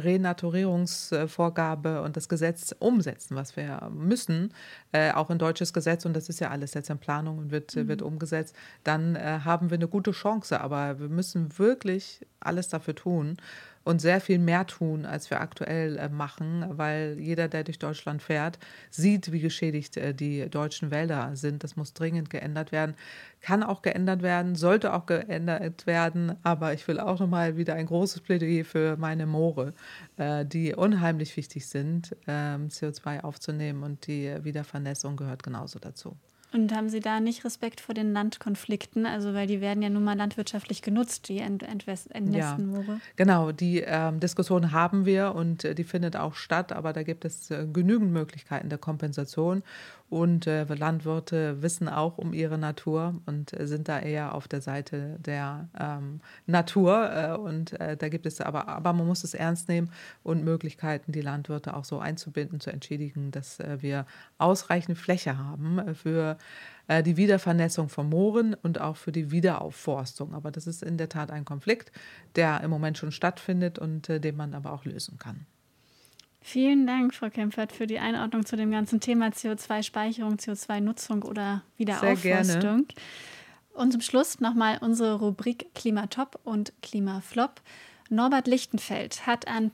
Speaker 4: EU-Renaturierungsvorgabe und das Gesetz umsetzen, was wir müssen, auch ein deutsches Gesetz, und das ist ja alles jetzt in Planung und wird umgesetzt, dann haben wir eine gute Chance. Aber wir müssen wirklich alles dafür tun und sehr viel mehr tun, als wir aktuell machen, weil jeder, der durch Deutschland fährt, sieht, wie geschädigt die deutschen Wälder sind. Das muss dringend geändert werden, kann auch geändert werden, sollte auch geändert werden, aber ich will auch nochmal wieder ein großes Plädoyer für meine Moore, die unheimlich wichtig sind, CO2 aufzunehmen, und die Wiedervernässung gehört genauso dazu.
Speaker 3: Und haben Sie da nicht Respekt vor den Landkonflikten? Also weil die werden ja nun mal landwirtschaftlich genutzt, die entnässten Moore.
Speaker 4: Genau, die Diskussion haben wir und die findet auch statt, aber da gibt es genügend Möglichkeiten der Kompensation. Und Landwirte wissen auch um ihre Natur und sind da eher auf der Seite der Natur. Da gibt es aber man muss es ernst nehmen und Möglichkeiten, die Landwirte auch so einzubinden, zu entschädigen, dass wir ausreichend Fläche haben für die Wiedervernässung von Mooren und auch für die Wiederaufforstung. Aber das ist in der Tat ein Konflikt, der im Moment schon stattfindet und den man aber auch lösen kann.
Speaker 3: Vielen Dank, Frau Kempfert, für die Einordnung zu dem ganzen Thema CO2-Speicherung, CO2-Nutzung oder Wiederaufforstung. Sehr gerne. Und zum Schluss nochmal unsere Rubrik Klimatop und Klimaflop. Norbert Lichtenfeld hat an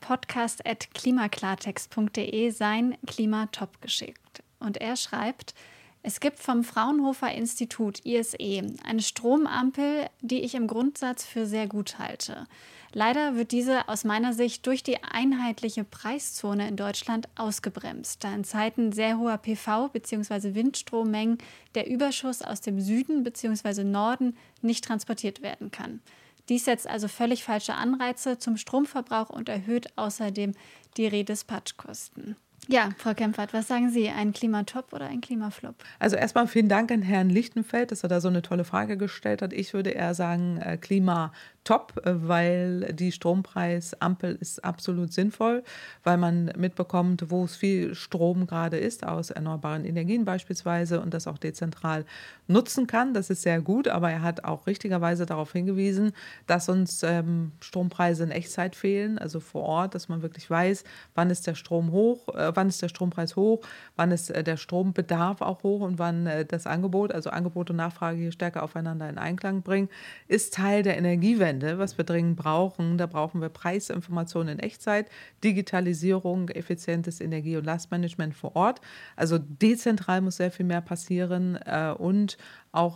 Speaker 3: podcast@klimaklartext.de sein Klimatop geschickt. Und er schreibt: Es gibt vom Fraunhofer Institut ISE eine Stromampel, die ich im Grundsatz für sehr gut halte. Leider wird diese aus meiner Sicht durch die einheitliche Preiszone in Deutschland ausgebremst, da in Zeiten sehr hoher PV- bzw. Windstrommengen der Überschuss aus dem Süden bzw. Norden nicht transportiert werden kann. Dies setzt also völlig falsche Anreize zum Stromverbrauch und erhöht außerdem die Redispatchkosten. Ja, Frau Kempfert, was sagen Sie? Ein Klimatop oder ein Klimaflop?
Speaker 4: Also erstmal vielen Dank an Herrn Lichtenfeld, dass er da so eine tolle Frage gestellt hat. Ich würde eher sagen Klimatop, weil die Strompreisampel ist absolut sinnvoll, weil man mitbekommt, wo es viel Strom gerade ist, aus erneuerbaren Energien beispielsweise, und das auch dezentral nutzen kann. Das ist sehr gut, aber er hat auch richtigerweise darauf hingewiesen, dass uns Strompreise in Echtzeit fehlen, also vor Ort, dass man wirklich weiß, wann ist der Strom hoch, wann ist der Strompreis hoch, wann ist der Strombedarf auch hoch und wann das Angebot, also Angebot und Nachfrage hier stärker aufeinander in Einklang bringen, ist Teil der Energiewende, was wir dringend brauchen. Da brauchen wir Preisinformationen in Echtzeit, Digitalisierung, effizientes Energie- und Lastmanagement vor Ort. Also dezentral muss sehr viel mehr passieren und auch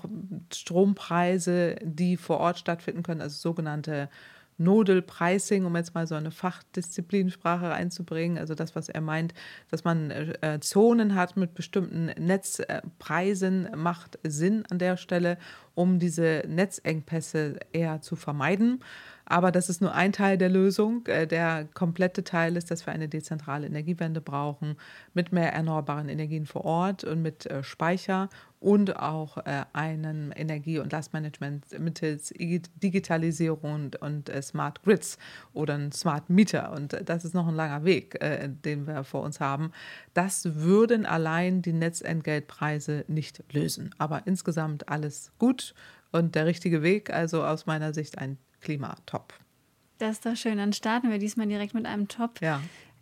Speaker 4: Strompreise, die vor Ort stattfinden können, also sogenannte Nodal Pricing, um jetzt mal so eine Fachdisziplinsprache einzubringen, also das, was er meint, dass man Zonen hat mit bestimmten Netzpreisen, macht Sinn an der Stelle, um diese Netzengpässe eher zu vermeiden. Aber das ist nur ein Teil der Lösung. Der komplette Teil ist, dass wir eine dezentrale Energiewende brauchen, mit mehr erneuerbaren Energien vor Ort und mit Speicher und auch einem Energie- und Lastmanagement mittels Digitalisierung und Smart Grids oder ein Smart Meter. Und das ist noch ein langer Weg, den wir vor uns haben. Das würden allein die Netzentgeltpreise nicht lösen. Aber insgesamt alles gut und der richtige Weg. Also aus meiner Sicht ein Klimatop.
Speaker 3: Das ist doch schön. Dann starten wir diesmal direkt mit einem Top.
Speaker 4: Ja.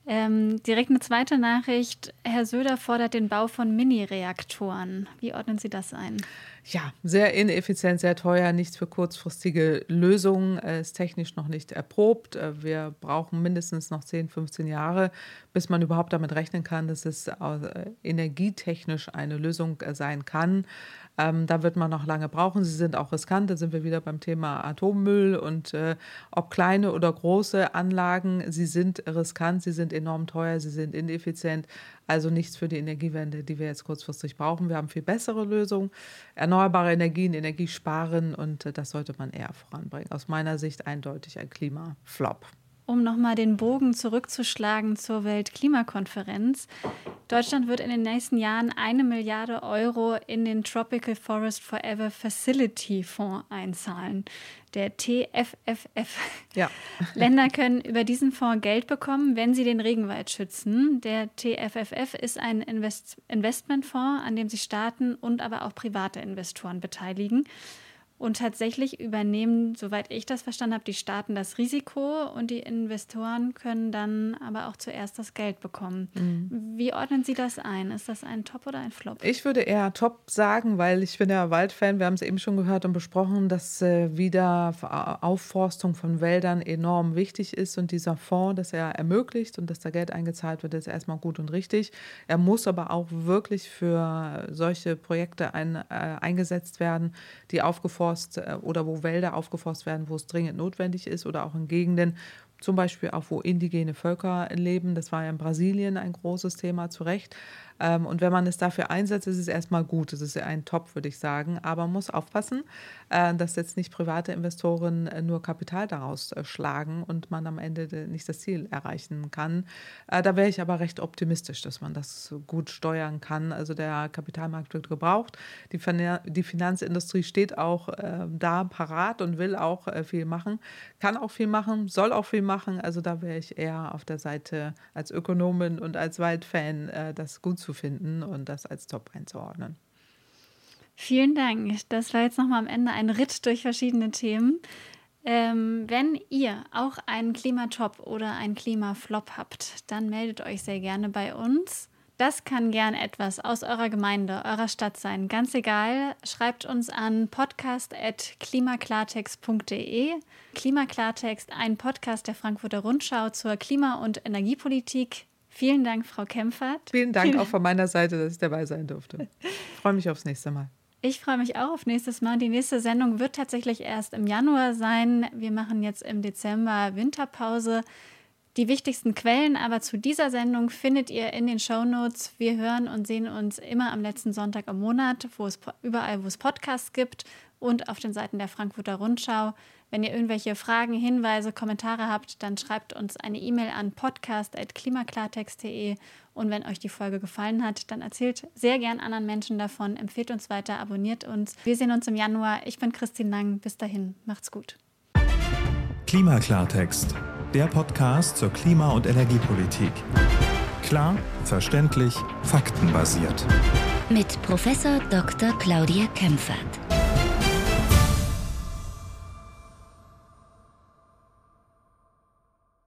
Speaker 3: Direkt eine zweite Nachricht. Herr Söder fordert den Bau von Mini-Reaktoren. Wie ordnen Sie das ein?
Speaker 4: Ja, sehr ineffizient, sehr teuer, nichts für kurzfristige Lösungen, ist technisch noch nicht erprobt. Wir brauchen mindestens noch 10, 15 Jahre, bis man überhaupt damit rechnen kann, dass es energietechnisch eine Lösung sein kann. Da wird man noch lange brauchen. Sie sind auch riskant. Da sind wir wieder beim Thema Atommüll und ob kleine oder große Anlagen, sie sind riskant, sie sind enorm teuer, sie sind ineffizient. Also nichts für die Energiewende, die wir jetzt kurzfristig brauchen. Wir haben viel bessere Lösungen, erneuerbare Energien, Energie sparen und das sollte man eher voranbringen. Aus meiner Sicht eindeutig ein Klimaflop.
Speaker 3: Um nochmal den Bogen zurückzuschlagen zur Weltklimakonferenz. Deutschland wird in den nächsten Jahren 1 Milliarde Euro in den Tropical Forest Forever Facility Fonds einzahlen, der TFFF.
Speaker 4: Ja.
Speaker 3: Länder können über diesen Fonds Geld bekommen, wenn sie den Regenwald schützen. Der TFFF ist ein Investmentfonds, an dem sich Staaten und aber auch private Investoren beteiligen. Und tatsächlich übernehmen, soweit ich das verstanden habe, die Staaten das Risiko und die Investoren können dann aber auch zuerst das Geld bekommen. Mhm. Wie ordnen Sie das ein? Ist das ein Top oder ein Flop?
Speaker 4: Ich würde eher Top sagen, weil ich bin ja Waldfan. Wir haben es eben schon gehört und besprochen, dass wieder Aufforstung von Wäldern enorm wichtig ist. Und dieser Fonds, das er ermöglicht und dass da Geld eingezahlt wird, ist erstmal gut und richtig. Er muss aber auch wirklich für solche Projekte eingesetzt werden, die aufgeforstet oder wo Wälder aufgeforstet werden, wo es dringend notwendig ist oder auch in Gegenden, zum Beispiel auch wo indigene Völker leben. Das war ja in Brasilien ein großes Thema, zu Recht. Und wenn man es dafür einsetzt, ist es erstmal gut. Es ist ein Top, würde ich sagen. Aber man muss aufpassen, dass jetzt nicht private Investoren nur Kapital daraus schlagen und man am Ende nicht das Ziel erreichen kann. Da wäre ich aber recht optimistisch, dass man das gut steuern kann. Also der Kapitalmarkt wird gebraucht. Die Finanzindustrie steht auch da parat und will auch viel machen, kann auch viel machen, soll auch viel machen. Also da wäre ich eher auf der Seite als Ökonomin und als Waldfan, das gut zu finden und das als Top einzuordnen.
Speaker 3: Vielen Dank. Das war jetzt nochmal am Ende ein Ritt durch verschiedene Themen. Wenn ihr auch einen Klimatop oder einen Klimaflop habt, dann meldet euch sehr gerne bei uns. Das kann gern etwas aus eurer Gemeinde, eurer Stadt sein. Ganz egal, schreibt uns an podcast@klimaklartext.de. Klimaklartext, ein Podcast der Frankfurter Rundschau zur Klima- und Energiepolitik. Vielen Dank, Frau Kempfert.
Speaker 4: Vielen Dank auch von meiner Seite, dass ich dabei sein durfte. Ich freue mich aufs nächste Mal.
Speaker 3: Ich freue mich auch auf nächstes Mal. Die nächste Sendung wird tatsächlich erst im Januar sein. Wir machen jetzt im Dezember Winterpause. Die wichtigsten Quellen aber zu dieser Sendung findet ihr in den Shownotes. Wir hören und sehen uns immer am letzten Sonntag im Monat, überall, wo es Podcasts gibt und auf den Seiten der Frankfurter Rundschau. Wenn ihr irgendwelche Fragen, Hinweise, Kommentare habt, dann schreibt uns eine E-Mail an podcast@klimaklartext.de. Und wenn euch die Folge gefallen hat, dann erzählt sehr gern anderen Menschen davon, empfehlt uns weiter, abonniert uns. Wir sehen uns im Januar. Ich bin Christine Lang. Bis dahin, macht's gut.
Speaker 1: Klimaklartext, der Podcast zur Klima- und Energiepolitik. Klar, verständlich, faktenbasiert.
Speaker 2: Mit Professor Dr. Claudia Kempfert.